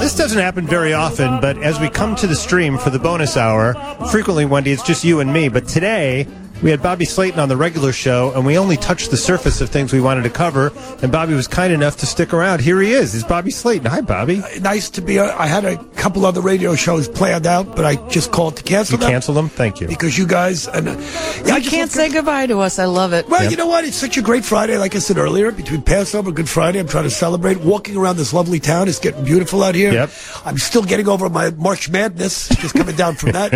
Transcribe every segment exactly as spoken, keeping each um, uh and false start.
This doesn't happen very often, but as we come to the stream for the bonus hour, frequently, Wendy, it's just you and me. But today, we had Bobby Slayton on the regular show, and we only touched the surface of things we wanted to cover, and Bobby was kind enough to stick around. Here he is. It's Bobby Slayton. Hi, Bobby. Uh, nice to be. Uh, I had a couple other radio shows planned out, but I just called to cancel you them. You canceled them? Thank you. Because you guys... And, uh, yeah, you can't say goodbye to us. I love it. Well, yep. You know what? It's such a great Friday. Like I said earlier, between Passover and Good Friday, I'm trying to celebrate. Walking around this lovely town. It's getting beautiful out here. Yep. I'm still getting over my March Madness, just coming down from that,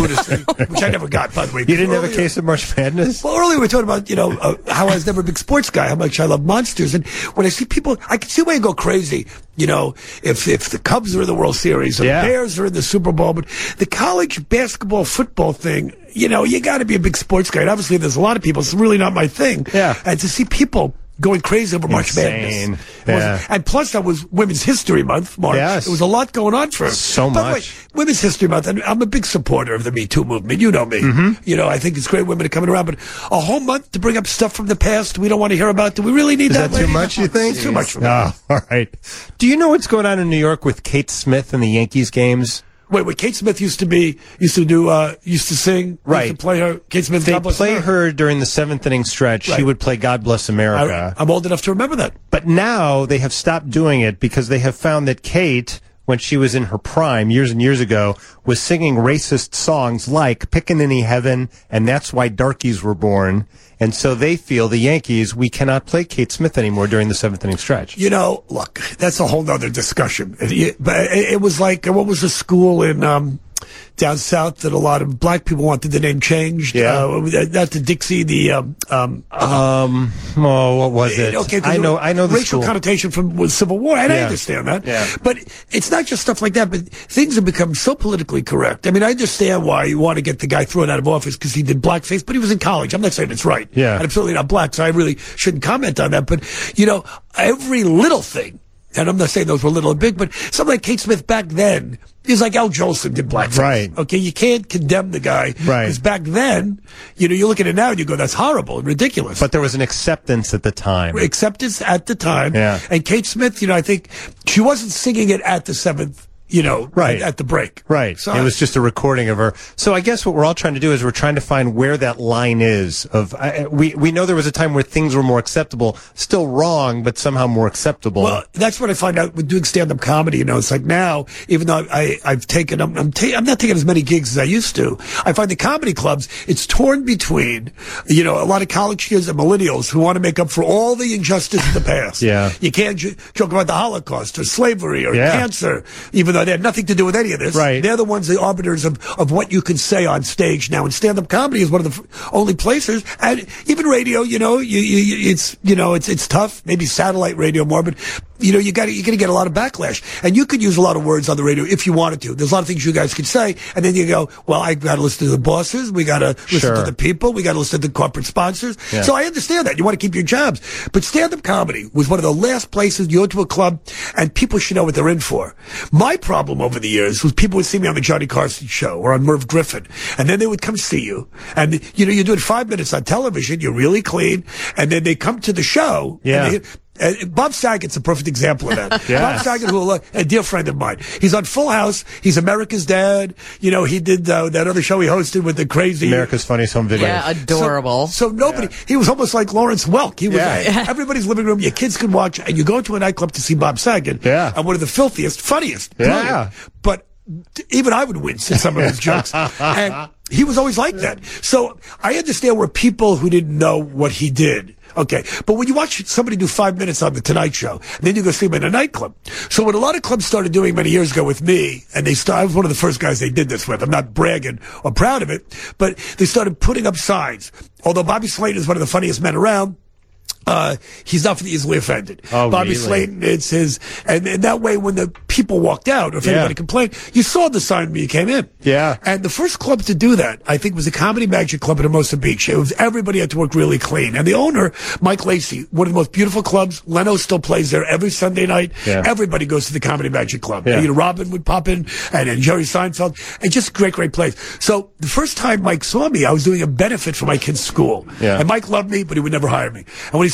which I never got, by the way. You didn't earlier, have a case of March Madness? Well, earlier we were talking about, you know, uh, how I was never a big sports guy, how much I love monsters. And when I see people, I can see why you go crazy. You know, if if the Cubs are in the World Series, or yeah. the Bears are in the Super Bowl, but the college basketball, football thing, you know, you got to be a big sports guy. And obviously, there's a lot of people. It's really not my thing. Yeah. And to see people going crazy over March Insane. Madness. Yeah. And plus, that was Women's History Month, March. Yes. There was a lot going on for so By much. The way, Women's History Month, and I'm a big supporter of the Me Too movement. You know me. Mm-hmm. You know, I think it's great women are coming around, but a whole month to bring up stuff from the past we don't want to hear about. Do we really need Is that? that too much, you think? It's too much for me. Oh, all right. Do you know what's going on in New York with Kate Smith and the Yankees games? Wait, wait. Kate Smith used to be, used to do, uh, used to sing, right? Used to play her. Kate Smith. They God Bless play America. her during the seventh inning stretch. Right. She would play "God Bless America." I, I'm old enough to remember that. But now they have stopped doing it because they have found that Kate, when she was in her prime years and years ago, was singing racist songs like "Pickaninny Heaven" and "That's Why Darkies Were Born." And so they feel, the Yankees, we cannot play Kate Smith anymore during the seventh inning stretch. You know, look, that's a whole nother discussion. It, but it, it was like, what was the school in um, down south that a lot of black people wanted the name changed? Yeah. Uh, not the Dixie, the... Um, um, um, oh, what was it? Okay, I know, I know the racial school. connotation from the Civil War, and yeah. I understand that. Yeah. But it's not just stuff like that, but things have become so politically correct. I mean, I understand why you want to get the guy thrown out of office because he did blackface, but he was in college. I'm not saying it's right. Yeah. And I'm certainly not black, so I really shouldn't comment on that. But, you know, every little thing, and I'm not saying those were little and big, but something like Kate Smith back then is like Al Jolson did blackface. Right. Okay, you can't condemn the guy. Right. Because back then, you know, you look at it now and you go, that's horrible and ridiculous. But there was an acceptance at the time. Acceptance at the time. Yeah. And Kate Smith, you know, I think she wasn't singing it at the seventh, you know, right. at, at the break. Right. So it I, was just a recording of her. So I guess what we're all trying to do is we're trying to find where that line is. Of I, we we know there was a time where things were more acceptable, still wrong, but somehow more acceptable. Well, that's what I find out with doing stand-up comedy. You know, it's like now, even though I I've taken I'm I'm, ta- I'm not taking as many gigs as I used to. I find the comedy clubs it's torn between, you know, a lot of college kids and millennials who want to make up for all the injustice of the past. Yeah. You can't j- joke about the Holocaust or slavery or yeah. cancer, even though they had nothing to do with any of this. Right. They're the ones, the arbiters of, of what you can say on stage now. And stand-up comedy is one of the f- only places, and even radio, you know, you, you, it's, you know, it's, it's tough. Maybe satellite radio more, but, you know, you got you're going to get a lot of backlash. And you could use a lot of words on the radio if you wanted to. There's a lot of things you guys could say, and then you go, well, I got to listen to the bosses. We got to listen sure. to the people. We got to listen to the corporate sponsors. Yeah. So I understand that. You want to keep your jobs. But stand-up comedy was one of the last places you go to a club, and people should know what they're in for. My problem over the years was people would see me on the Johnny Carson show or on Merv Griffin, and then they would come see you. And, you know, you're doing five minutes on television. You're really clean. And then they come to the show. Yeah. And they, Uh, Bob Saget's a perfect example of that. Yes. Bob Saget, who a dear friend of mine, he's on Full House. He's America's Dad. You know, he did uh, that other show he hosted with the crazy America's Funniest Home Videos. Yeah, adorable. So, so nobody. Yeah. He was almost like Lawrence Welk. He was Yeah. uh, everybody's living room. Your kids could watch, and you go to a nightclub to see Bob Saget. Yeah. And one of the filthiest, funniest. Yeah. Brilliant. But even I would wince at some of his jokes. And he was always like that. So I understand where people who didn't know what he did. Okay, but when you watch somebody do five minutes on The Tonight Show, then you go see him in a nightclub. So what a lot of clubs started doing many years ago with me, and they started, I was one of the first guys they did this with. I'm not bragging or proud of it, but they started putting up signs. Although Bobby Slayton is one of the funniest men around, Uh, he's not easily offended. Oh, Bobby really? Slayton, it's his, and, and that way when the people walked out, or if Yeah. anybody complained, you saw the sign when you came in. Yeah. And the first club to do that, I think, was the Comedy Magic Club at Hermosa Beach. It was, everybody had to work really clean. And the owner, Mike Lacey, one of the most beautiful clubs. Leno still plays there every Sunday night. Yeah. Everybody goes to the Comedy Magic Club. Yeah. You know, Robin would pop in, and then Jerry Seinfeld, and just a great, great place. So the first time Mike saw me, I was doing a benefit for my kid's school. Yeah. And Mike loved me, but he would never hire me. And when he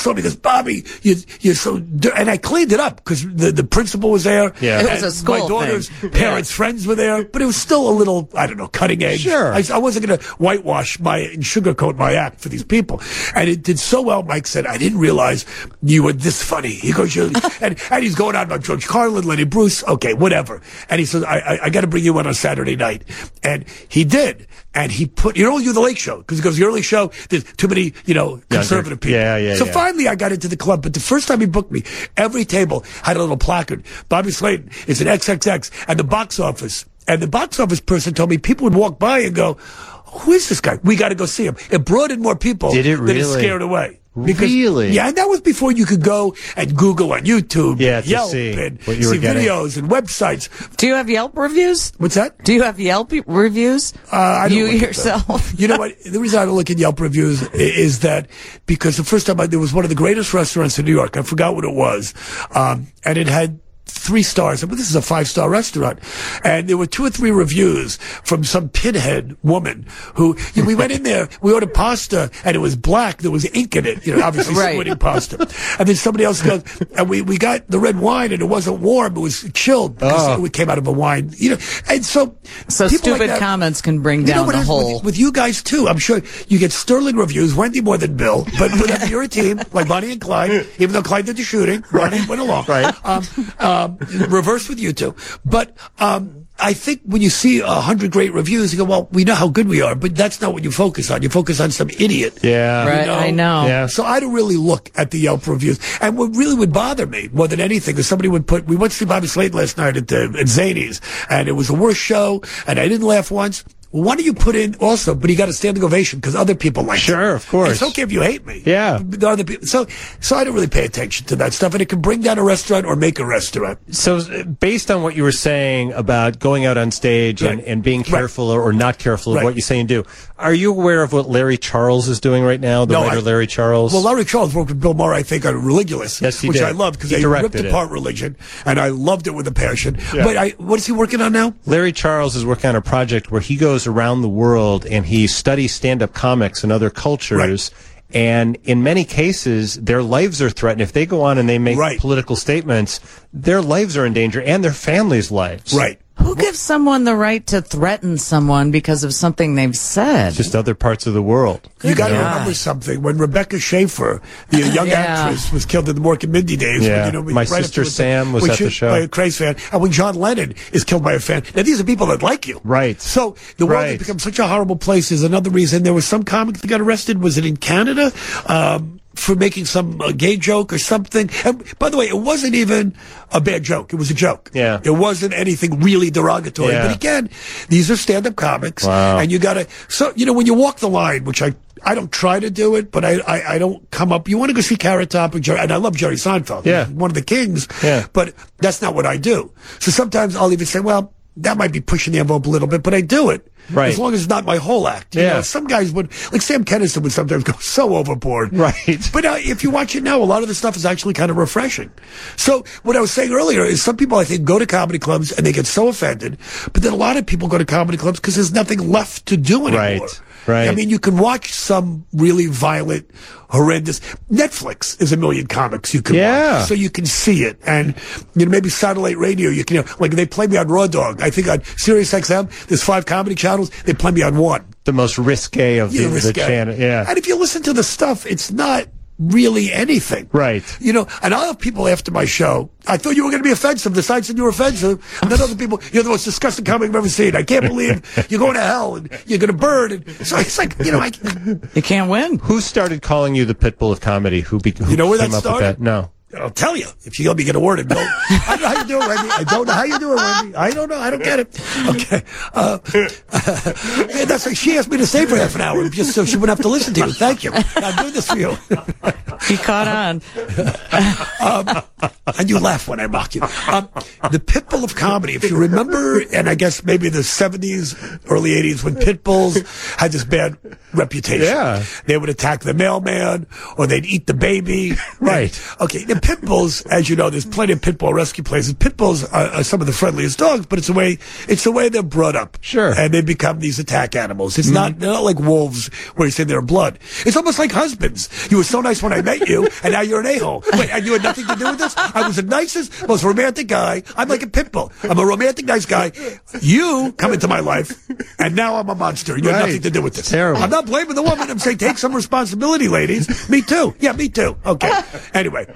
saw me. He goes, Bobby, you, you're so, dir-. And I cleaned it up because the, the principal was there. Yeah. It was a school My daughter's thing. parents' Yeah. friends were there, but it was still a little, I don't know, cutting edge. Sure. I, I wasn't going to whitewash my and sugarcoat my act for these people. And it did so well, Mike said, I didn't realize you were this funny. He goes, you're, and, and he's going on about George Carlin, Lenny Bruce, okay, whatever. And he says, I, I, I got to bring you in on Saturday night. And he did. And he put, you know, you do the late show, because he goes, the early show, there's too many, you know, conservative people. Yeah, yeah, So yeah. finally I got into the club, but the first time he booked me, every table had a little placard. Bobby Slayton is an X X X, and the box office. And the box office person told me people would walk by and go, who is this guy? We got to go see him. It brought in more people Did it than it really? scared away. Really? Yeah, and that was before you could go and Google on YouTube, Yeah, and to Yelp, see and what you were see getting. videos and websites. Do you have Yelp reviews? What's that? Do you have Yelp reviews? Uh, I don't you look at them. yourself? You know what? The reason I don't look at Yelp reviews i- is that because the first time I, there was one of the greatest restaurants in New York. I forgot what it was, um, and it had three stars. But this is a five-star restaurant, and there were two or three reviews from some pinhead woman who you know, we went in there. We ordered pasta, and it was black. There was ink in it. You know, obviously Right. squid ink pasta. And then somebody else goes, and we we got the red wine, and it wasn't warm. It was chilled because Oh. it came out of a wine. You know, and so So people like stupid that- comments can bring you know down what the it is whole. with, with you guys too. I'm sure you get sterling reviews, Wendy more than Bill, but whenever you're a team like Bonnie and Clyde, even though Clyde did the shooting, Bonnie went along. Right. Um, um, reverse with you two, but um, I think when you see a hundred great reviews, you go, well, we know how good we are, but that's not what you focus on. You focus on some idiot. Yeah. Right, I know. Yeah. So I don't really look at the Yelp reviews. And what really would bother me more than anything is somebody would put, we went to see Bobby Slayton last night at, the, at Zany's, and it was the worst show, and I didn't laugh once. Well, why don't you put in also, but he got a standing ovation because other people like Sure, it. of course. It's okay if you hate me. Yeah. The other people. So, so I don't really pay attention to that stuff, and it can bring down a restaurant or make a restaurant. So, uh, based on what you were saying about going out on stage and, Right. and being Right. careful or, or not careful of Right. what you say and do, are you aware of what Larry Charles is doing right now? The No, writer I- Larry Charles? Well, Larry Charles worked with Bill Maher, I think, on Religulous, Yes, he which did. I loved because He they ripped directed it. apart religion, and I loved it with a passion. Yeah. But I, what is he working on now? Larry Charles is working on a project where he goes around the world and he studies stand-up comics and other cultures. And in many cases, their lives are threatened. If they go on and they make Right. political statements, their lives are in danger and their families' lives. Right. Who gives someone the right to threaten someone because of something they've said? Just other parts of the world. You got to God. remember something. When Rebecca Schaefer, the young Yeah. actress, was killed in the Mork and Mindy days. Yeah. when, you know, we- My right sister after the- Sam was when at she- the show. By a craze fan. And when John Lennon is killed by a fan. Now, these are people that like you. Right. So the world Right. has become such a horrible place is another reason. There was some comic that got arrested. Was it in Canada? Um, for making some uh, gay joke or something. And by the way, it wasn't even a bad joke. It was a joke. Yeah. It wasn't anything really derogatory. Yeah. But again, these are stand-up comics. Wow. And you got to, so, you know, when you walk the line, which I, I don't try to do it, but I, I, I don't come up. You want to go see Carrot Top and Jerry, and I love Jerry Seinfeld. Yeah. He's one of the kings. Yeah. But that's not what I do. So sometimes I'll even say, well, that might be pushing the envelope a little bit, but I do it. Right. As long as it's not my whole act. You Yeah. know, some guys would, like Sam Kinison would sometimes go so overboard. Right. But uh, if you watch it now, a lot of the stuff is actually kind of refreshing. So what I was saying earlier is some people, I think, go to comedy clubs and they get so offended, but then a lot of people go to comedy clubs because there's nothing left to do anymore. Right. Right. I mean, you can watch some really violent, horrendous. Netflix is a million comics you can Yeah. watch, so you can see it. And you know, maybe satellite radio, you can, you know, like they play me on Raw Dog. I think on Sirius X M, there's five comedy channels. They play me on one. The most risque of You the, know, the risque. channel. Yeah. And if you listen to the stuff, it's not really anything. Right. You know, and I'll have people after my show, I thought you were going to be offensive. The site said you were offensive. And then other people, you're the most disgusting comic I've ever seen. I can't believe you're going to hell and you're going to burn. And so it's like, you know, I, You can't win. Who started calling you the Pitbull of comedy? Who, be, who You know where that came up started? with that? No. I'll tell you if you let me get a word in. Don't, I don't know how you do it, Wendy. I don't know how you do it, Wendy. I don't know. I don't get it. Okay. Uh, that's like she asked me to stay for half an hour just so she wouldn't have to listen to you. Thank you. I'm doing this for you. He caught on. um, And you laugh when I mock you. Um, the Pitbull of comedy, if you remember, and I guess maybe the seventies, early eighties, when Pitbulls had this bad reputation. Yeah. They would attack the mailman, or they'd eat the baby. Right. Okay, the Pitbulls, as you know, there's plenty of Pitbull rescue places. Pitbulls are, are some of the friendliest dogs, but it's the way, it's the way they're brought up. Sure. And they become these attack animals. It's not, they're not like wolves where you say they're blood. It's almost like husbands. You were so nice when I met you, and now you're an a-hole. Wait, and you had nothing to do with this? I was the nicest, most romantic guy. I'm like a pit bull. I'm a romantic, nice guy. You come into my life, and now I'm a monster. You Right. have nothing to do with this. Terrible. I'm not blaming the woman. I'm saying take some responsibility, ladies. Me too. Yeah, me too. Okay. Anyway.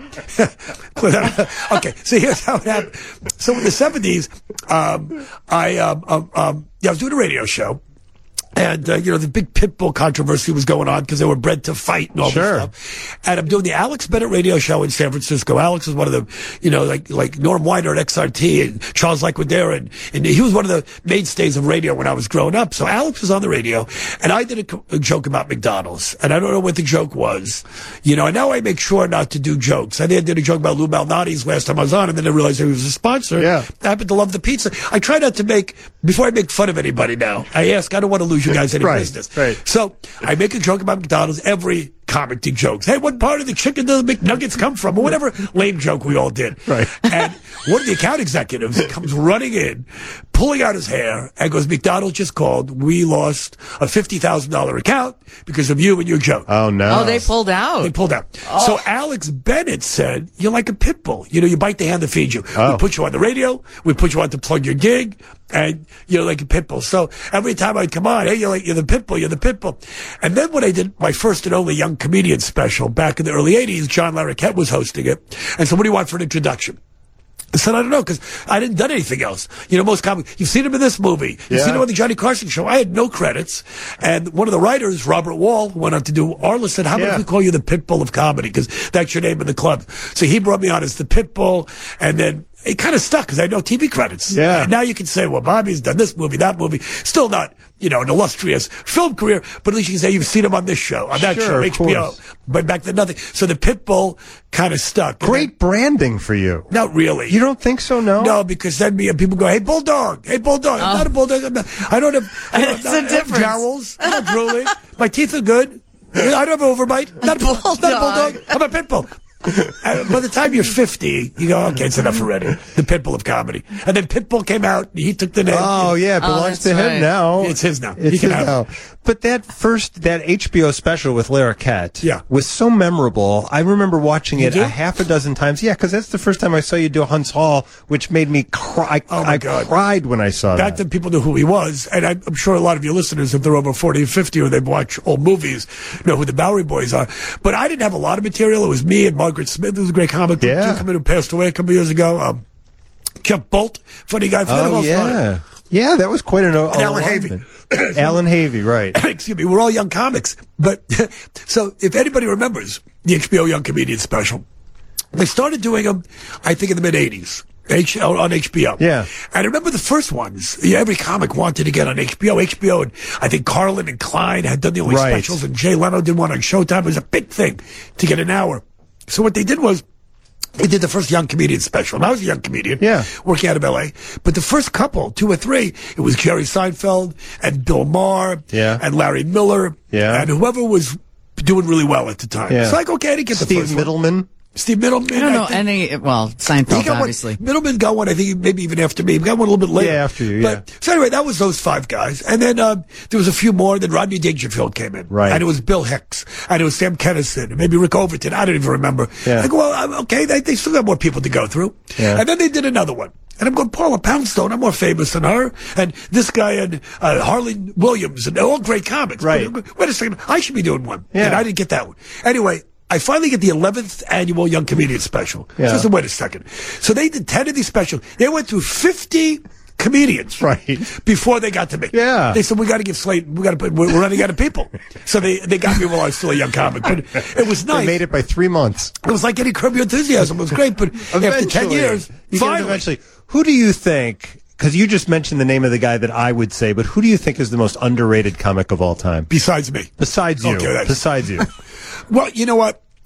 Okay, so here's how it happened. So in the seventies, um, I, um, um, um, yeah, I was doing a radio show. And, uh, you know, the big Pitbull controversy was going on because they were bred to fight and all Sure. this stuff. And I'm doing the Alex Bennett radio show in San Francisco. Alex is one of the, you know, like, like Norm Weiner at X R T and Charles Laquadera. And, and he was one of the mainstays of radio when I was growing up. So Alex was on the radio and I did a, co- a joke about McDonald's. And I don't know what the joke was. You know, and now I make sure not to do jokes. I did a joke about Lou Malnati's last time I was on, and then I realized he was a sponsor. Yeah. I happen to love the pizza. I try not to make, before I make fun of anybody now, I ask, I don't want to lose you guys any Right, business. right. So I make a joke about McDonald's. Every comic did jokes. Hey, what part of the chicken do the McNuggets come from? Or whatever lame joke we all did. Right. And one of the account executives comes running in, pulling out his hair, and goes, McDonald's just called. We lost a fifty thousand dollars account because of you and your joke. Oh, no. Oh, they pulled out. They pulled out. So Alex Bennett said, you're like a pit bull. You know, you bite the hand that feeds you. Oh. We put you on the radio. We put you on to plug your gig. And you're like a pit bull. So every time I'd come on, hey, you're like, you're the pit bull, you're the pit bull. And then when I did my first and only young comedian special back in the early eighties, John Larroquette was hosting it. And so what do you want for an introduction? I said, I don't know, because I didn't done anything else. You know, most comics, you've seen him in this movie. You've Yeah. seen him on the Johnny Carson show. I had no credits. And one of the writers, Robert Wall, who went on to do Arliss, said, how about Yeah. if we call you the pit bull of comedy? Because that's your name in the club. So he brought me on as the pit bull. And then it kind of stuck because I had no T V credits. Yeah. And now you can say, well, Bobby's done this movie, that movie. Still not, you know, an illustrious film career, but at least you can say you've seen him on this show, on that Sure, show, of H B O. course. But back then, nothing. So the pit bull kind of stuck. And Great branding for you. then- not really. You don't think so, no? No, because then me and people go, hey, bulldog, hey, bulldog. I'm not a bulldog. I'm not, I don't have, I don't, It's I a don't have difference. jowls. I'm not drooling. My teeth are good. I don't have an overbite. Not a, not a bulldog. bulldog. I'm a pit bull. Uh, by the time you're fifty, you go, okay, it's enough already. The Pitbull of comedy. And then Pitbull came out, and he took the name. Oh, yeah, it Oh, belongs that's to him right. now. It's his now. It's He can his have now. it. But that first, that H B O special with Larroquette Yeah. was so memorable. I remember watching it do? a half a dozen times. Yeah, because that's the first time I saw you do Hunt's Hall, which made me cry. Oh, my I God. cried when I saw Back that. then, people knew who he was, and I, I'm sure a lot of your listeners, if they're over forty or fifty or they watch old movies, know who the Bowery Boys are. But I didn't have a lot of material. It was me and Margaret Smith, who was a great comic, Yeah. gentleman who passed away a couple years ago. Um, Chuck Bolt, funny guy. Forget Oh, about yeah. Yeah, that was quite an And Alan Havey. Alan Havey, right. Excuse me, we're all young comics. But so if anybody remembers the H B O Young Comedian special, they started doing them, I think, in the mid eighties. H- on H B O. Yeah. And I remember the first ones. Yeah, every comic wanted to get on H B O. H B O, and I think Carlin and Klein had done the only Right. specials, and Jay Leno did one on Showtime. It was a big thing to get an hour. So what they did was, they did the first young comedian special. And I was a young comedian. Yeah. Working out of L A. But the first couple, two or three, it was Jerry Seinfeld and Bill Maher. Yeah. And Larry Miller. Yeah. And whoever was doing really well at the time. Yeah. It's like, okay, I didn't get the Steve first one. Middleman. Steve Middleman. I don't know think- any. Well, he Seinfeld, got obviously. one. Middleman got one, I think, maybe even after me. He got one a little bit later. Yeah, after you, But, yeah. So anyway, that was those five guys. And then um, there was a few more. Then Rodney Dangerfield came in. Right. And it was Bill Hicks. And it was Sam Kinison. And maybe Rick Overton. I don't even remember. Yeah. I go, well, I'm- okay, they, they still got more people to go through. Yeah. And then they did another one. And I'm going, Paula Poundstone, I'm more famous than her. And this guy and uh, Harlan Williams. And they're all great comics. Right. But, wait a second. I should be doing one. Yeah. And I didn't get that one. Anyway. I finally get the eleventh annual Young Comedian Special. Yeah. So I said, wait a second. So they did ten of these specials. They went through fifty comedians Right. before they got to me. Yeah. They said, we got to give Slate, we got to put, we're running out of people. So they, they got me while I was still a young comic. But it was They nice. made it by three months. It was like getting Curb Your Enthusiasm. It was great. But after ten Eventually. years, You get it finally. eventually. Who do you think, because you just mentioned the name of the guy that I would say, but who do you think is the most underrated comic of all time? Besides me. Besides you. Okay, that's- Besides you. Well, you know what?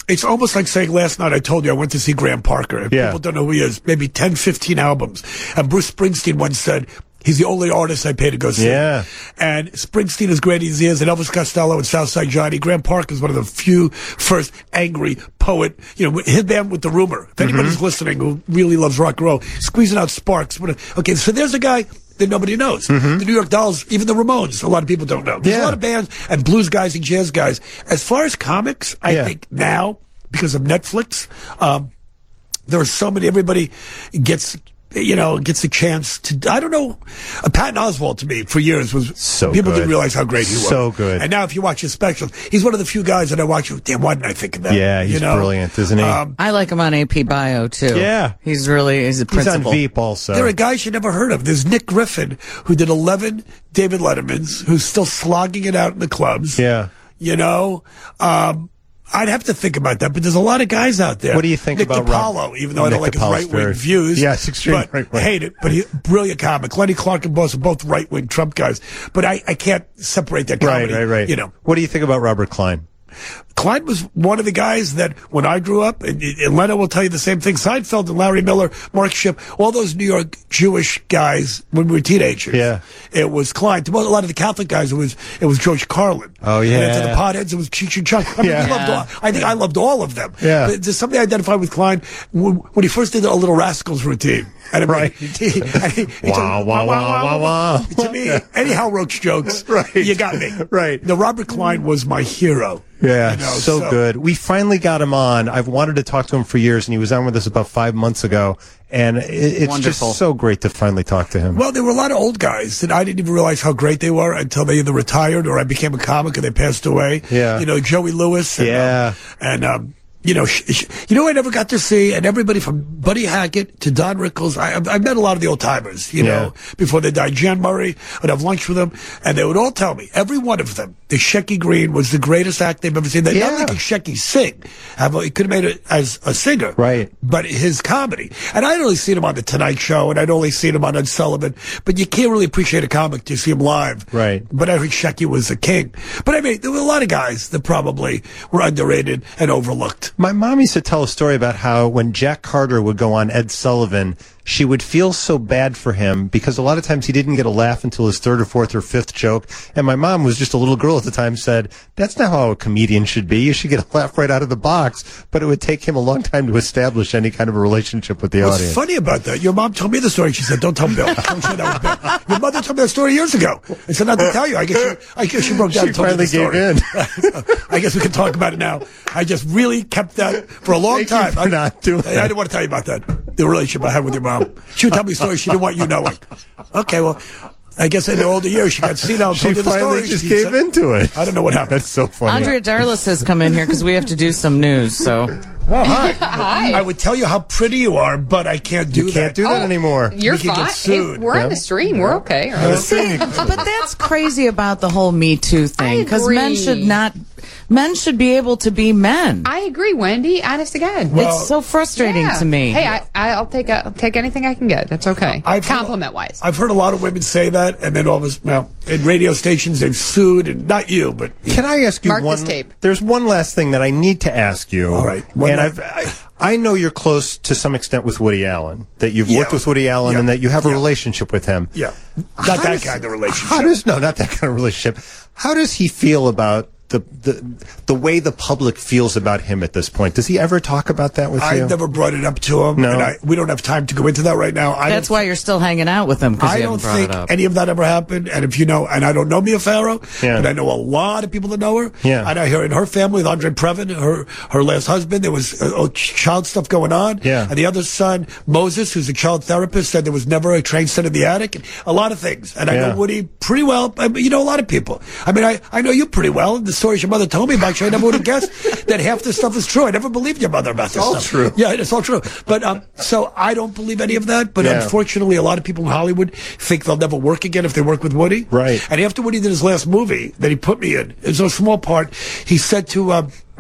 it's almost like saying last night I told you I went to see Graham Parker. And Yeah. people don't know who he is. Maybe ten, fifteen albums. And Bruce Springsteen once said, he's the only artist I pay to go see. Yeah. And Springsteen, as great as he is, and Elvis Costello and Southside Johnny, Graham Parker is one of the few first angry poet, you know, his band with The Rumor. If anybody's Mm-hmm. listening who really loves rock and roll, squeezing out sparks. What a- Okay, so there's a guy that nobody knows. Mm-hmm. The New York Dolls, even the Ramones, a lot of people don't know. There's Yeah. a lot of bands and blues guys and jazz guys. As far as comics, I Yeah. think now, because of Netflix, um, there are so many, everybody gets, you know, gets a chance to, I don't know, uh, Patton Oswalt to me for years was, So people good. didn't realize how great he was. So good. And now if you watch his specials, he's one of the few guys that I watch, damn, why didn't I think of that? Yeah, he's you know? brilliant, isn't he? Um, I like him on A P Bio too. Yeah. he's really he's a He's on principal. Veep also. There are guys you never heard of. There's Nick Griffin, who did eleven David Lettermans, who's still slogging it out in the clubs. Yeah. You know? Um, I'd have to think about that, but there's a lot of guys out there. What do you think Nick about Rob- DiPaolo, even though I don't Nick like his DiPaolo's right-wing very- views. Yes, extreme but right-wing. hate it, but he, brilliant comic. Lenny Clark and Boss are both right-wing Trump guys. But I, I can't separate that Right, comedy. right, right. You know, What do you think about Robert Klein? Klein was one of the guys that when I grew up, and, and Leno will tell you the same thing, Seinfeld and Larry Miller, Mark Shipp, all those New York Jewish guys when we were teenagers. Yeah. It was Klein. Well, a lot of the Catholic guys, it was it was George Carlin. Oh, And then to the yeah. potheads, it was Cheech and Chong. I mean, Yeah. we loved all, I think I loved all of them. Yeah. But there's something I identify with Klein when, when he first did a Little Rascals routine. And I mean, Right. he, he, he, he Wah, told- wah, wah, wah, wah. To me, anyhow, Roach jokes. Right. You got me. Right. The Robert Klein was my hero. Yeah, You know, so, good. We finally got him on. I've wanted to talk to him for years, and he was on with us about five months ago. And it, it's Wonderful. just so great to finally talk to him. Well, there were a lot of old guys that I didn't even realize how great they were until they either retired or I became a comic and they passed away. Yeah. You know, Joey Lewis. And, Yeah. Um, and, um, you know, sh- sh- you know, I never got to see, and everybody from Buddy Hackett to Don Rickles. I, I've- I've met a lot of the old timers, you know, Yeah. before they died. Jan Murray, I'd have lunch with them, and they would all tell me, every one of them, that Shecky Green was the greatest act they've ever seen. They Yeah. not only could Shecky sing, have, he could have made it as a singer, Right. but his comedy. And I'd only seen him on The Tonight Show, and I'd only seen him on Ed Sullivan, but you can't really appreciate a comic till you see him live. Right. But I heard Shecky was a king. But I mean, there were a lot of guys that probably were underrated and overlooked. My mom used to tell a story about how when Jack Carter would go on Ed Sullivan, she would feel so bad for him because a lot of times he didn't get a laugh until his third or fourth or fifth joke. And my mom was just a little girl at the time, said, that's not how a comedian should be. You should get a laugh right out of the box. But it would take him a long time to establish any kind of a relationship with the What's audience. funny about that? Your mom told me the story. She said, "Don't tell Bill." Don't say that was Bill. Your mother told me that story years ago. I said not to tell you. I guess she, I guess she broke down She and told me finally the gave story. in. I guess we can talk about it now. I just really kept that for a long Thank you time. for I, not doing I, I that. didn't want to tell you about that. The relationship I had with your mom. She would tell me stories she didn't want you knowing. Okay, well, I guess in the older years she got senile and She told you the finally story. just She gave said- into it. I don't know what happened. That's so funny. Andrea Darlis has come in here because we have to do some news. So Oh, hi. I would tell you how pretty you are, but I can't do You that. can't do that Oh, anymore. You're We could get fine. Hey, sued. we're Yeah. on the stream. We're okay. Yeah. See, but that's crazy about the whole Me Too thing because men agree. should not, men should be able to be men. I agree, Wendy. Honest to God. Well, it's so frustrating Yeah. to me. Hey, I, I'll take a, I'll take anything I can get. That's okay. I've heard- Compliment wise. I've heard a lot of women say that, and then all of us, well, in radio stations they've sued, and not you, but Can I ask you Mark one? this tape. There's one last thing that I need to ask you. All right. One and la- I've, I, I know you're close to some extent with Woody Allen. That you've Yeah. worked with Woody Allen Yeah. and that you have a Yeah. relationship with him. yeah, How not that does- kind of relationship. How does no, not that kind of relationship. How does he feel about the the the way the public feels about him at this point? Does he ever talk about that with you? I've never brought it up to him, No. and I, we don't have time to go into that right now. I That's don't, why you're still hanging out with him because I you don't haven't brought think it up. any of that ever happened. And if you know, and I don't know Mia Farrow, Yeah. but I know a lot of people that know her. Yeah. And I hear in her family with Andre Previn, her her last husband, there was uh, uh, child stuff going on. Yeah. And the other son, Moses, who's a child therapist, said there was never a train set in the attic. And a lot of things. And I Yeah. know Woody pretty well. I mean, you know a lot of people. I mean, I, I know you pretty well. And the stories your mother told me about you, I never would have guessed that half this stuff is true. I never believed your mother about this all stuff. true. Yeah, it's all true. But um, so I don't believe any of that. But Yeah. unfortunately, a lot of people in Hollywood think they'll never work again if they work with Woody. Right. And after Woody did his last movie that he put me in, it's a small part, he said to um,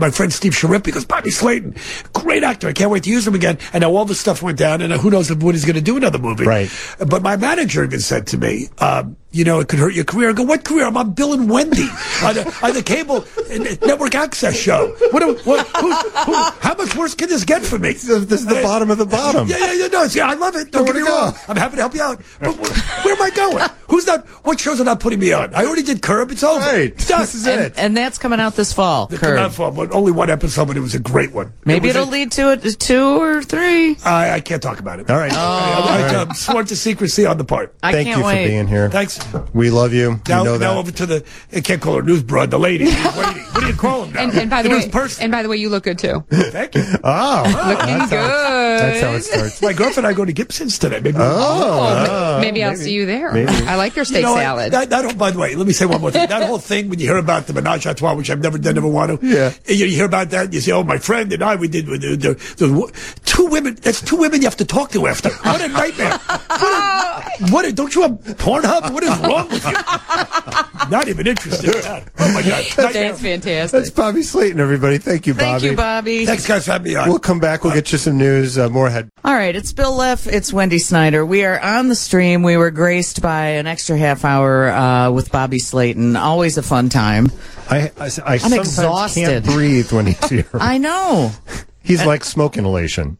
my friend Steve Sharippi goes, Bobby Slayton, great actor. I can't wait to use him again. And now all this stuff went down, and who knows if Woody's going to do another movie. Right. But my manager even said to me, um, you know, it could hurt your career. I go, what career? I'm on Bill and Wendy on, the, on the cable network access show. What? what who, who, how much worse can this get for me? This is the bottom of the bottom. Yeah, yeah, yeah. No, yeah, I love it. Don't get me wrong. I'm happy to help you out. But where, where am I going? Who's not? What shows are not putting me on? I already did Curb. It's over. Right. It's done. This is and, it. and that's coming out this fall. It Curb. came out for but only one episode, but it was a great one. Maybe it it'll a, lead to it two or three. I, I can't talk about it. All right. I, I, I, All I'm sworn to secrecy on the part. I Thank can't you wait. for being here. Thanks. We love you. Now, you know that. now over to the. I can't call her news broad. The lady. She's waiting. What do you call him now? And, and by the, the way, news person. and by the way, you look good too. Thank you. Oh, Looking that's good. How, that's how it starts. My girlfriend and I go to Gibson's today. Maybe. Oh, Oh, oh, maybe I'll maybe. see you there. Maybe. I like their steak You know, salad. That, that whole, by the way, let me say one more thing. That whole thing when you hear about the menage a trois, which I've never done, never want to. Yeah. You, you hear about that, and you say, "Oh, my friend and I, we did with the, the, the two women." That's two women you have to talk to after. What a nightmare! What? A, what a, don't you have Pornhub? What is wrong with you? Not even interested in that. Oh my God! Nightmare. That's fantastic. That's Bobby Slayton, everybody. Thank you, Bobby. Thank you, Bobby. Thanks, guys, for having me on. We'll come back. We'll get you some news. Uh, more ahead. All right, it's Bill Leff. It's Wendy Snyder. We are on the stream. We were graced by an extra half hour uh, with Bobby Slayton. Always a fun time. I, I, I sometimes exhausted. can't breathe when he's here. I know. He's like smoke inhalation.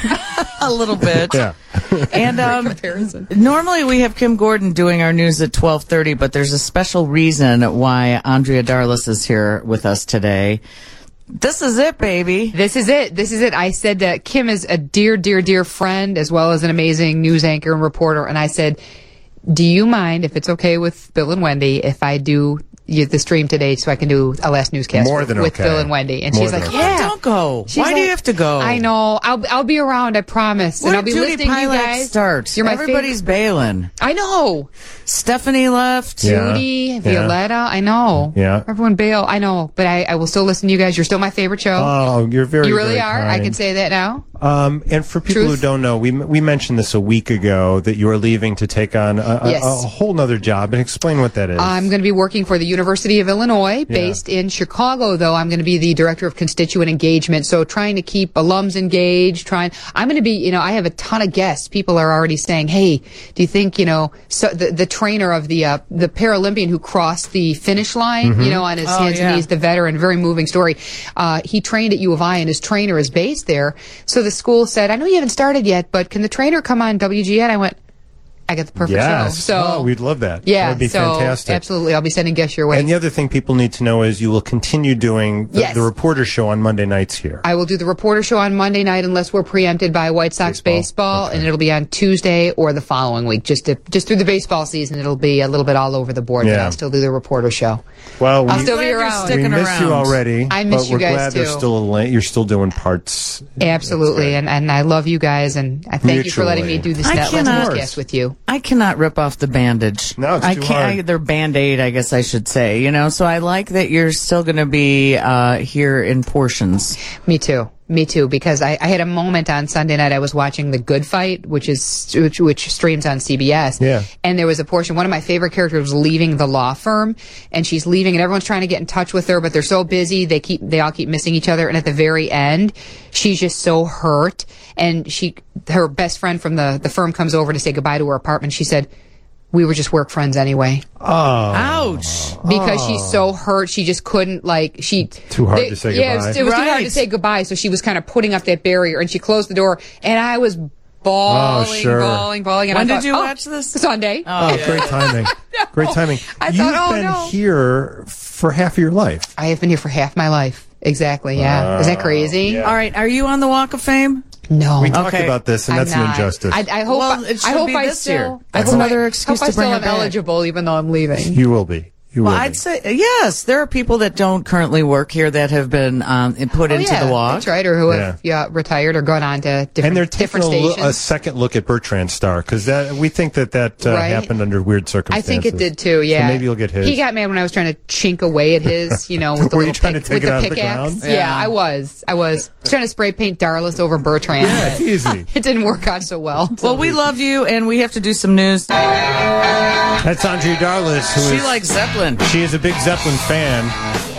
A little bit. Yeah. And um, comparison. normally we have Kim Gordon doing our news at twelve thirty, but there's a special reason why Andrea Darlis is here with us today. This is it, baby. This is it. This is it. I said that Kim is a dear, dear, dear friend, as well as an amazing news anchor and reporter. And I said, do you mind, if it's okay with Bill and Wendy, if I do you, the stream today so I can do a last newscast More with, than with okay. Bill and Wendy? And More she's than like, okay. yeah. Don't go. She's Why do like, you have to go? I know. I'll I'll be around. I promise. Where and I'll be Judy listening to you Pilack guys. starts. You're my Everybody's favorite. bailing. I know. Stephanie left. Yeah. Judy, Yeah. Violetta. I know. Yeah. Everyone bail. I know. But I, I will still listen to you guys. You're still my favorite show. Oh, you're very, you really very are. kind. I can say that now. Um, and for people Truth? who don't know, we we mentioned this a week ago that you are leaving to take on a, a, Yes. a whole nother job. And explain what that is. I'm going to be working for the University of Illinois, based in Chicago, though. I'm going to be the director of constituent engagement. So trying to keep alums engaged, trying, I'm going to be, you know, I have a ton of guests. People are already saying, hey, do you think, you know, so the, the trainer of the, uh, the Paralympian who crossed the finish line, Mm-hmm. you know, on his Oh, hands yeah. and knees, the veteran, very moving story. Uh, he trained at U of I and his trainer is based there. So the school said, I know you haven't started yet, but can the trainer come on W G N? I went, I got the perfect yes. show. So oh, we'd love that. yeah, That would be so fantastic. absolutely. I'll be sending guests your way. And the other thing people need to know is you will continue doing the, Yes. the reporter show on Monday nights here. I will do the reporter show on Monday night unless we're preempted by White Sox Baseball. baseball, Okay. and it'll be on Tuesday or the following week. Just to, just through the baseball season, it'll be a little bit all over the board, but Yeah. I'll still do the reporter show. Well, we, I'll still glad be you're around. we sticking miss around. you already. I miss but you we're guys, glad there's too. still a la- you're still doing parts. Absolutely, and, and I love you guys, and I thank you for letting me Mutually. do this I net cannot- newscast with you. I cannot rip off the bandage. No, it's I too can't. hard. I, they're Band-Aid, I guess I should say. You know, so I like that you're still going to be uh, here in portions. Me too. Me too, because I, I had a moment on Sunday night. I was watching The Good Fight, which is which, which streams on C B S. Yeah. And there was a portion. One of my favorite characters was leaving the law firm, and she's leaving, and everyone's trying to get in touch with her, but they're so busy. They keep they all keep missing each other. And at the very end, she's just so hurt, and she her best friend from the the firm comes over to say goodbye to her apartment. She said, "We were just work friends anyway." Oh, Ouch. Because she's so hurt, she just couldn't, like, she... Too hard to say yeah, goodbye. it was, it was too hard Right. to say goodbye, so she was kind of putting up that barrier, and she closed the door, and I was bawling, Oh, sure. bawling, bawling. And When I did thought, you oh, watch this? Sunday. Oh, great timing. Great timing. I You've thought, oh, been no. here for half of your life. I have been here for half my life. Exactly, yeah. Is that crazy? yeah. All right, are you on the Walk of Fame? No. We talked Okay. about this, and I'm that's an not. injustice. I, I hope, Well, it I should hope be I this still, year. That's I hope another I, excuse hope to I still bring it am back. eligible, even though I'm leaving. you will be. You will Well, be. I'd say yes. There are people that don't currently work here that have been um, put Oh, into yeah, the walk. That's right, or who have yeah, retired or gone on to different, and they're taking different a, lo- stations. a second look at Bertrand Starr because that we think that that uh, Right. happened under weird I circumstances. think it did too. Yeah. So maybe you'll get his. He got mad when I was trying to chink away at his, you know, with the Were you little trying to pick, take with it the out of the pickaxe. ground? Yeah. Yeah. I was. I was trying to spray paint Darlis over Bertrand. Yeah, it's but easy. It didn't work out so well. Well, we love you, and we have to do some news. That's Andrea Darlis, who She is likes Zeppelin. she is a big Zeppelin fan.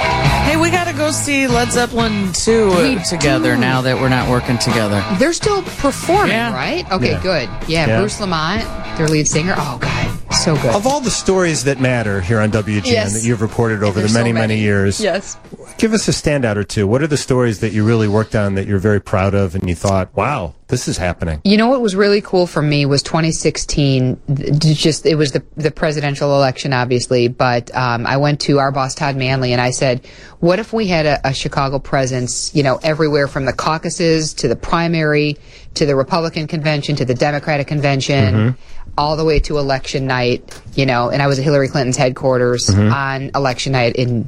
Hey, we got to go see Led Zeppelin two We together do. now that we're not working together. They're still performing, Yeah. right? Okay, Yeah. good. Yeah, Yeah. Bruce Lamont, their lead singer. Oh, God, so good. Of all the stories that matter here on W G N Yes. that you've reported over the There's so many, many many. years, Yes. give us a standout or two. What are the stories that you really worked on that you're very proud of and you thought, wow, this is happening? You know what was really cool for me was twenty sixteen. th- Just it was the the presidential election, obviously, but um, I went to our boss Todd Manley and I said, "What if we had a, a Chicago presence? You know, everywhere from the caucuses to the primary to the Republican convention to the Democratic convention, all the way to election night. You know, and I was at Hillary Clinton's headquarters on election night in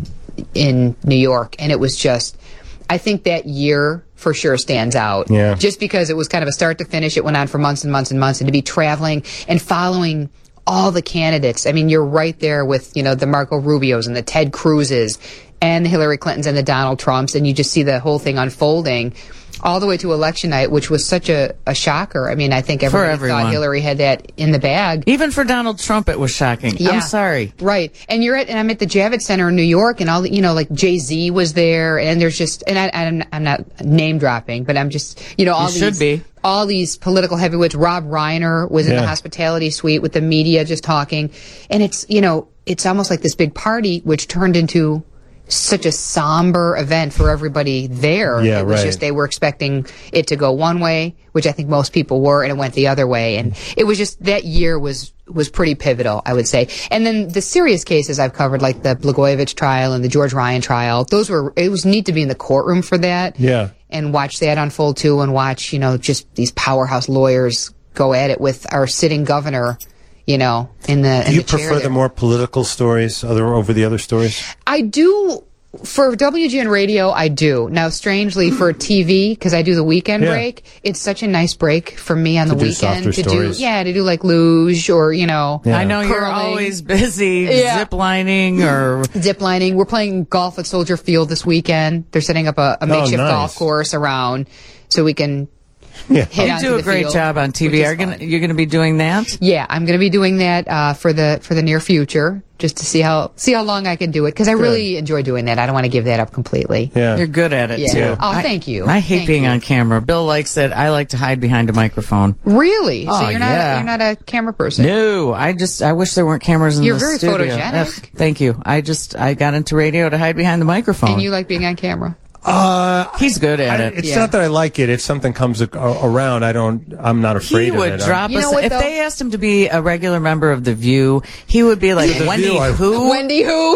in New York, and it was just." I think that year for sure stands out. Yeah. Just because it was kind of a start to finish, it went on for months and months and months, and to be traveling and following all the candidates. I mean, you're right there with, you know, the Marco Rubios and the Ted Cruzes and the Hillary Clintons and the Donald Trumps, and you just see the whole thing unfolding all the way to election night, which was such a, a shocker. I mean, I think everybody everyone. thought Hillary had that in the bag. Even for Donald Trump, it was shocking. Yeah. I'm sorry. Right. And you're at, and I'm at the Javits Center in New York, and all, the- you know, like Jay-Z was there, and there's just, and I, I'm, I'm not name dropping, but I'm just, you know, all You these, should be. all these political heavyweights. Rob Reiner was in Yeah. the hospitality suite with the media just talking. And it's, you know, it's almost like this big party, which turned into such a somber event for everybody there. Yeah, it was right. just, they were expecting it to go one way, which I think most people were, and it went the other way. And it was just, that year was, was pretty pivotal, I would say. And then the serious cases I've covered, like the Blagojevich trial and the George Ryan trial, those were, it was neat to be in the courtroom for that. Yeah. And watch that unfold too, and watch, you know, just these powerhouse lawyers go at it with our sitting governor, you know, in the, Do in you the chair prefer there. the more political stories other over the other stories? I do. For W G N Radio, I do. Now, strangely, for T V, because I do the weekend Yeah. break, it's such a nice break for me on To the do weekend softer to stories. do, yeah, to do like luge or, you know, Yeah. I know you're curling, always busy Yeah. zip lining or zip lining. We're playing golf at Soldier Field this weekend. They're setting up a, a makeshift nice. golf course around so we can Yeah. hit you onto do a the great field, job on T which V. is Are you gonna, fun. you're going to be doing that? Yeah, I'm going to be doing that uh, for the for the near future, just to see how see how long I can do it, because I really enjoy doing that. I don't want to give that up completely. Yeah. You're good at it Yeah. too. Oh, I- thank you. I hate Thank being you. on camera. Bill likes it. I like to hide behind a microphone. Really? Oh, so you're not yeah. you're not a camera person? No, I just I wish there weren't cameras in You're the very studio. photogenic. Ugh, thank you. I just I got into radio to hide behind the microphone. And you like being on camera? Uh, He's good at I- it. it's Yeah. not that I like it. If something comes a- around, I don't. I'm not afraid He of would it. drop You us know what, if though? they asked him to be a regular member of the View. He would be like The Wendy View, I- who? Wendy who?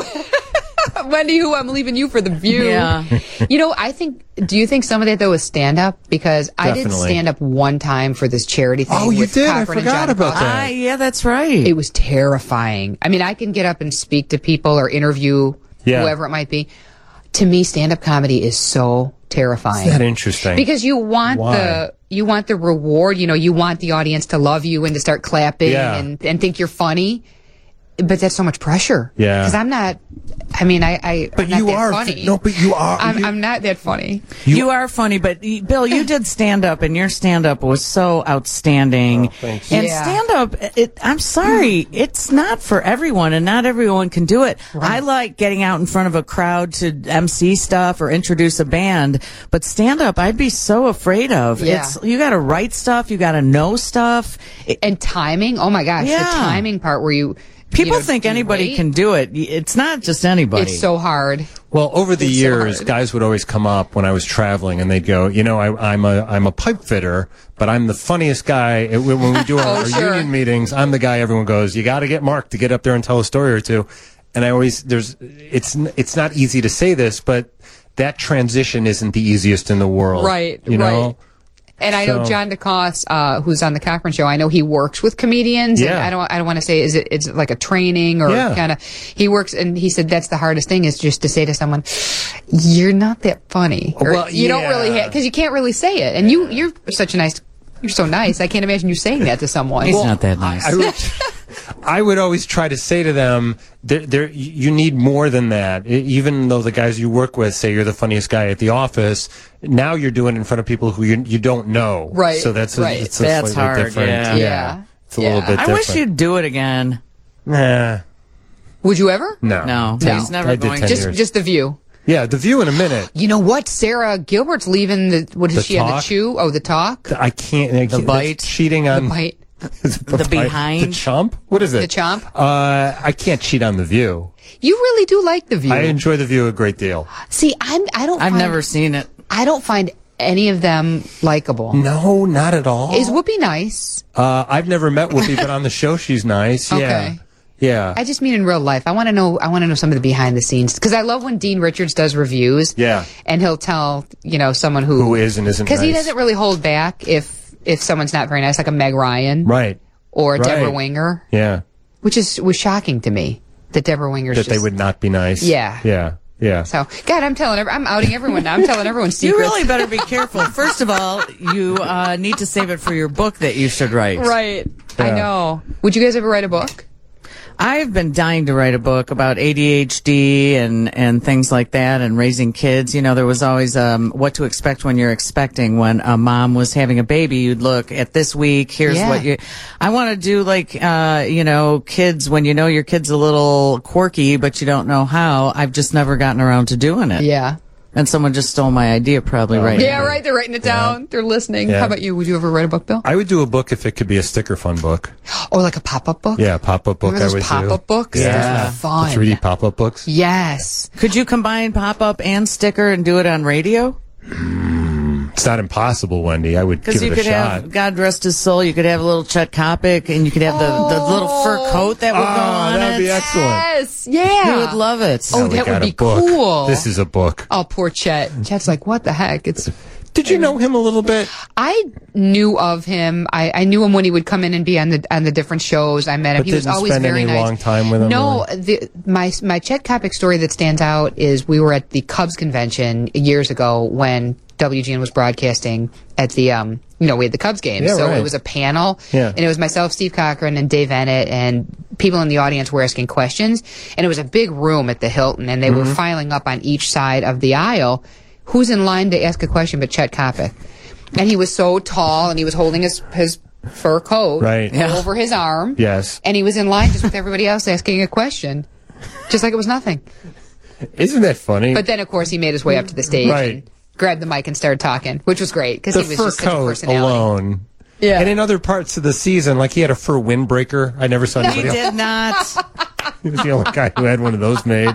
Wendy who? I'm leaving you for the View. Yeah. You know, I think. Do you think some of that though is stand up? Because I did Definitely. stand up one time for this charity thing. Oh, you with did? I Cochran and forgot John about DeCosta. that. Ah, yeah, that's right. It was terrifying. I mean, I can get up and speak to people or interview Yeah. whoever it might be. To me, stand-up comedy is so terrifying. Isn't that interesting? Because you want Why? the you want the reward. You know, you want the audience to love you and to start clapping Yeah. and and think you're funny. But that's so much pressure. Yeah. Because I'm not. I mean, I. I But I'm not you that are funny. no, but you are. I'm, you- I'm not that funny. You, are funny, but y- Bill, you did stand up, and your stand up was so outstanding. Oh, thanks. And Yeah. stand up, it, I'm sorry, it's not for everyone, and not everyone can do it. I like getting out in front of a crowd to M C stuff or introduce a band, but stand up, I'd be so afraid of. Yeah. It's you got to write stuff, you got to know stuff. It- And timing. Oh my gosh, Yeah. the timing part where you. people you know, think do you anybody wait? can do it. It's not just anybody. It's so hard. Well, over the It's so years, hard. guys would always come up when I was traveling, and they'd go, "You know, I, I'm a I'm a pipe fitter, but I'm the funniest guy It- when we do our, Oh, our sure. union meetings. I'm the guy everyone goes, you got to get Mark to get up there and tell a story or two." And I always there's it's n- it's not easy to say this, but that transition isn't the easiest in the world, Right, You know. right. And I know So- John DeCoste, uh, who's on the Cochran Show. I know he works with comedians. And Yeah. I don't. I don't want to say is it. It's like a training or Yeah. kind of. He works, and he said that's the hardest thing is just to say to someone, "You're not that funny." Or, Well, you don't yeah. really because you can't really say it. And you, you're such a nice. You're so nice. I can't imagine you saying that to someone. He's Well, not that nice. I would, I would always try to say to them, there, there, you need more than that. E- even though the guys you work with say you're the funniest guy at the office, now you're doing it in front of people who you, you don't know. Right, So that's a, right. it's a That's slightly hard, different. yeah. Yeah. It's a Yeah. little bit I different. wish you'd do it again. Nah, Would you ever? no. No, No. he's never I did going ten to. Just, years. just the view. Yeah, The View in a minute. You know what? Sarah Gilbert's leaving the, what is The she on the Talk? Chew? Oh, the Talk? I can't. I can't Bite. that's cheating on. The Bite. the, The Behind. The Chomp? What is it? The Chomp? Uh, I can't cheat on The View. You really do like The View. I enjoy The View a great deal. See, I'm, I don't I've find, never seen it. I don't find any of them likable. No, not at all. Is Whoopi nice? Uh, I've never met Whoopi, but on the show she's nice. Yeah. Okay. Yeah. I just mean in real life. I want to know. I want to know some of the behind the scenes because I love when Dean Richards does reviews. Yeah. and he'll tell you know someone who Who is and isn't because he nice. doesn't really hold back if if someone's not very nice, like a Meg Ryan, Right. or Right. Deborah Winger, Yeah. which is was shocking to me that Deborah Winger's That just, they would not be nice. Yeah. Yeah. Yeah. So, God, I'm telling, every- I'm outing everyone now. I'm telling everyone secrets. You really better be careful. First of all, you uh, need to save it for your book that you should write. Right. I Yeah. know. Would you guys ever write a book? I've been dying to write a book about A D H D and, and things like that and raising kids. You know, there was always um, what to expect when you're expecting. When a mom was having a baby, you'd look at this week. Here's Yeah. what you. I want to do like, uh, you know, kids when you know your kid's a little quirky, but you don't know how. I've just never gotten around to doing it. Yeah. And someone just stole my idea, probably right. Yeah, right. They're writing it down. They're listening. Yeah. How about you? Would you ever write a book, Bill? I would do a book if it could be a sticker fun book. Or like a pop-up book? Yeah, pop-up book Remember I those would pop-up do. books? Yeah. Those were fun. The three D pop-up books. Yes. Could you combine pop up and sticker and do it on radio? It's not impossible, Wendy. I would give Because you it a could shot. have, God rest his soul, you could have a little Chet Kopic, and you could have the, the little fur coat that would go Oh, on that would it. be excellent. Yes. Yeah. You would love it. Oh, Now we that would got a be book. cool. This is a book. Oh, poor Chet. Chet's like, what the heck? It's. Did you know him a little bit? I knew of him. I, I knew him when he would come in and be on the on the different shows. I met him. But he was didn't always spend very any nice. long time with him, No, the, my my Chet Kopic story that stands out is we were at the Cubs convention years ago when W G N was broadcasting at the um you know we had the Cubs games. Yeah, so right. it was a panel, Yeah. and it was myself, Steve Cochran, and Dave Ennett, and people in the audience were asking questions. And it was a big room at the Hilton, and they Mm-hmm. were filing up on each side of the aisle. Who's in line to ask a question but Chet Kopic? And he was so tall, and he was holding his his fur coat Right. Yeah. over his arm. Yes. And he was in line just with everybody else asking a question, just like it was nothing. Isn't that funny? But then, of course, he made his way up to the stage Right. and grabbed the mic and started talking, which was great because the he was fur just such a coat personality. alone. Yeah. And in other parts of the season, like he had a fur windbreaker. I never saw He anybody else. did not. He was the only guy who had one of those made.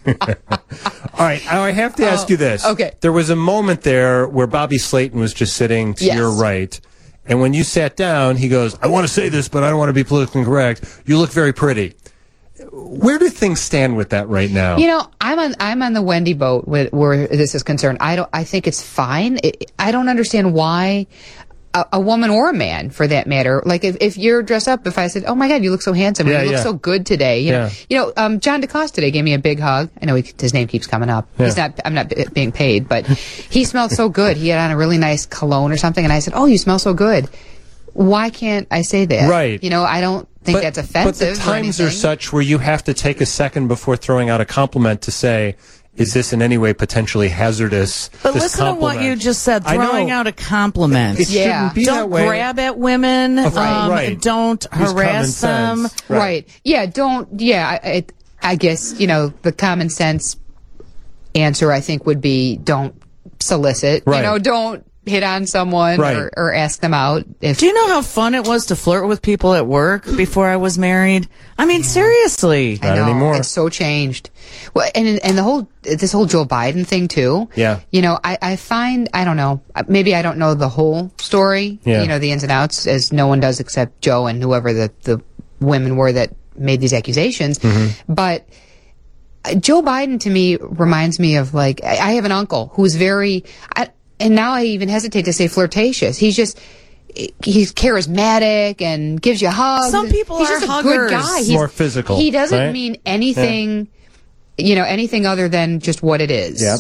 All right, now I have to ask you this. okay. There was a moment there where Bobby Slayton was just sitting to Yes. your right. And when you sat down, he goes, I want to say this, but I don't want to be politically correct. You look very pretty. Where do things stand with that right now? You know, I'm on I'm on the Wendy boat with, where this is concerned. I don't. I think it's fine. It, I don't understand why a, a woman or a man, for that matter, like if, if you're dressed up, if I said, "Oh my God, you look so handsome, Yeah, you look yeah. so good today," you know, Yeah. you know, um, John DeCoste today gave me a big hug. I know he, his name keeps coming up. He's Yeah. not. I'm not b- being paid, but he smelled so good. He had on a really nice cologne or something, and I said, "Oh, you smell so good." Why can't I say that? Right. You know, I don't think that's offensive. But the times or are anything. such where you have to take a second before throwing out a compliment to say, is this in any way potentially hazardous? But this listen to what compliment? you just said, I know. throwing out a compliment. It Yeah. shouldn't be Don't that way. grab at women. Right, um, right. Don't Use common harass them. sense. Right. Yeah. Don't. Yeah. I, I, I guess you know the common sense answer. I think would be don't solicit. Right. You know, don't hit on someone Right. or, or ask them out. If Do you know how fun it was to flirt with people at work before I was married? I mean, seriously. I Not know, anymore. it's so changed. Well, and and the whole this whole Joe Biden thing too. Yeah. You know, I I find I don't know. Maybe I don't know the whole story. Yeah. You know, the ins and outs, as no one does except Joe and whoever the the women were that made these accusations. Mm-hmm. But Joe Biden to me reminds me of like I I have an uncle who's very, I, and now I even hesitate to say flirtatious. He's just he's charismatic and gives you hugs. Some people he's are just a good huggers. guy. He's More physical, He doesn't right? mean anything, you know, anything other than just what it is. Yep.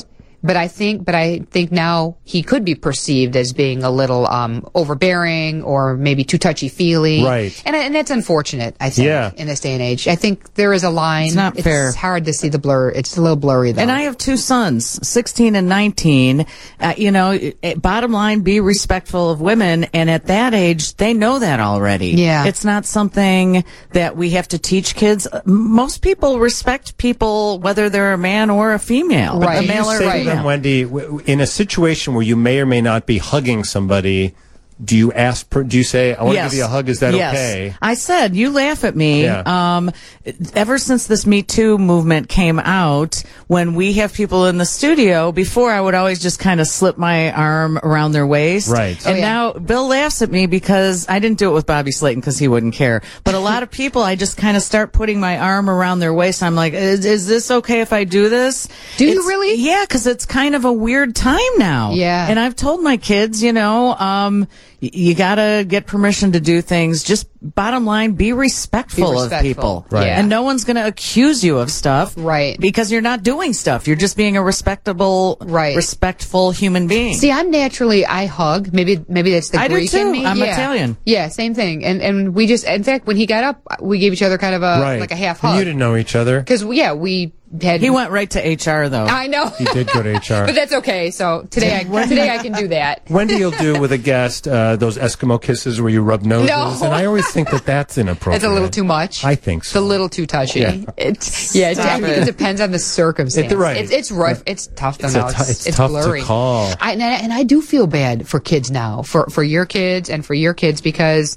But I think, but I think now he could be perceived as being a little um, overbearing or maybe too touchy feely. Right. And and that's unfortunate. I think Yeah. in this day and age, I think there is a line. It's not fair. It's hard to see the blur. It's a little blurry though. And I have two sons, sixteen and nineteen. Uh, you know, it, it- bottom line, be respectful of women. And at that age, they know that already. Yeah. It's not something that we have to teach kids. Uh, Most people respect people, whether they're a man or a female. Right. A male or a Say to female. them, Wendy, w- in a situation where you may or may not be hugging somebody, do you ask? Per, do you say, "I want to Yes. give you a hug"? Is that Yes. okay? I said, you laugh at me. Yeah. Um, ever since this Me Too movement came out, when we have people in the studio, before I would always just kind of slip my arm around their waist. Right. And Oh, yeah. now Bill laughs at me because I didn't do it with Bobby Slayton because he wouldn't care. But a lot of people, I just kind of start putting my arm around their waist. I'm like, is, is this okay if I do this? Do you It's- really? Yeah, because it's kind of a weird time now. Yeah. And I've told my kids, you know, um, y- you gotta get permission to do things. Just bottom line, be respectful, Be of respectful. people. Right. Yeah. And no one's gonna accuse you of stuff. Right. Because you're not doing stuff. You're just being a respectable, Right. respectful human being. See, I'm naturally, I hug. Maybe, maybe that's the I do Greek too. in me. I'm yeah. Italian. Yeah, same thing. And and we just, in fact, when he got up, we gave each other kind of a right. like a half And hug. you didn't know each other. Because yeah, we had. He went right to H R though. I know. You did go to H R. But that's okay. So today, I today I can do that. Wendy, you'll do with a guest uh, those Eskimo kisses where you rub noses, No. and I always think that that's inappropriate. It's a little too much. I think It's so. a little too touchy. Yeah. It's yeah. It, I think it. it depends on the circumstance. It- right. It's it's rough. It's tough to It's a know. tou- It's, it's tough to blurry. call. I, and, I, and I do feel bad for kids now, for for your kids and for your kids because.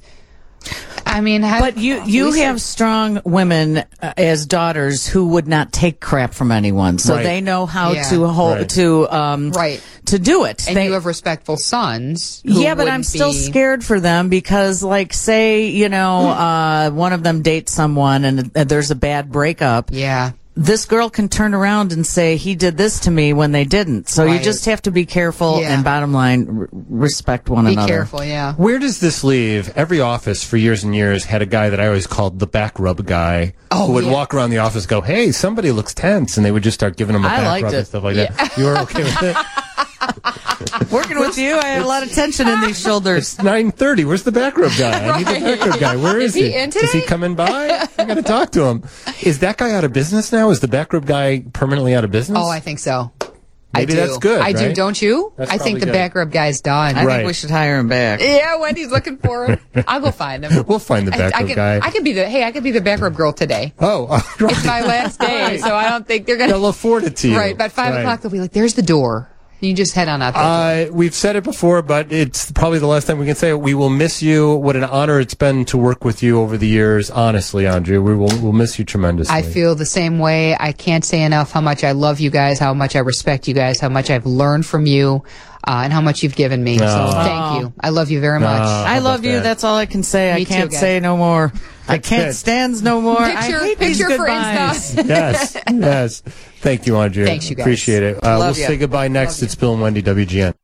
I mean, have, But you you we have strong women uh, as daughters who would not take crap from anyone, so Right. they know how Yeah. to hold Right. to um Right. to do it. and They- you have respectful sons. Who yeah, but I'm wouldn't still be- scared for them because, like, say you know, uh, one of them dates someone and uh, there's a bad breakup. Yeah. This girl can turn around and say he did this to me when they didn't. So you Right. just have to be careful Yeah. and bottom line, r- respect one Be another. careful. Yeah. Where does this leave? Every office for years and years had a guy that I always called the back rub guy, Oh, who would yeah. walk around the office, and go, "Hey, somebody looks tense," and they would just start giving him a I back liked rub and it. stuff like that. You were okay with it? Working with you, I had a lot of tension in these shoulders. It's nine thirty. Where's the back rub guy? I need the back rub guy. Where is, Is he in Is he today? coming by? I got to talk to him. Is that guy out of business now? Is the back rub guy permanently out of business? Oh, I think so. Maybe I do. that's good, I do. right? Don't you? That's I think probably the good. back rub guy's done. I Right. think we should hire him back. Yeah, Wendy's looking for him. I'll go find him. We'll find the back I, I rub could, guy. I could be the hey, I could be the back rub girl today. Oh, right. It's my last day, so I don't think they're gonna. They'll afford it to you. Right, about five Right. o'clock they'll be like, "There's the door." You just head on out there. Uh, we've said it before, but it's probably the last time we can say it. We will miss you. What an honor it's been to work with you over the years. Honestly, Andrea, we will we'll miss you tremendously. I feel the same way. I can't say enough how much I love you guys, how much I respect you guys, how much I've learned from you, uh, and how much you've given me. So thank you. I love you very much. I love you. that? That's all I can say. Me I too, can't guys. say no more. I That's can't it. stands no more. Picture- I hate these picture for goodbyes. Insta. yes, yes. Thank you, Andrea. Thanks, you guys. Appreciate it. Uh, we'll Love ya. say goodbye next. It's Bill and Wendy, W G N.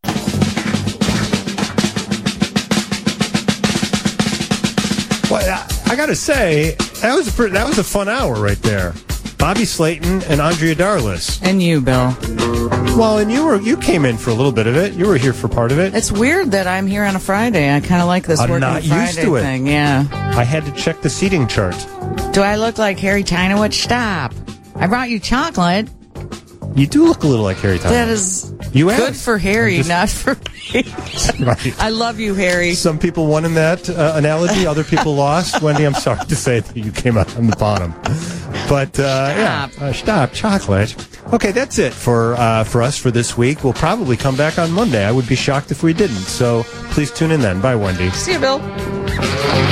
Well, I, I got to say that was a pretty, that was a fun hour right there. Bobby Slayton and Andrea Darlis. And you, Bill. Well, and you were you came in for a little bit of it. You were here for part of it. It's weird that I'm here on a Friday. I kind of like this I'm working not Friday used to it. thing. Yeah. I had to check the seating chart. Do I look like Harry Chynoweth? Stop. I brought you chocolate. You do look a little like Harry Tyler. That is You good asked. for Harry, I'm just- not for me. Right. I love you, Harry. Some people won in that uh, analogy. Other people lost. Wendy, I'm sorry to say that you came out on the bottom. But, uh, yeah. Stop. Uh, stop. Chocolate. Okay, that's it for uh, for us for this week. We'll probably come back on Monday. I would be shocked if we didn't. So please tune in then. Bye, Wendy. See you, Bill.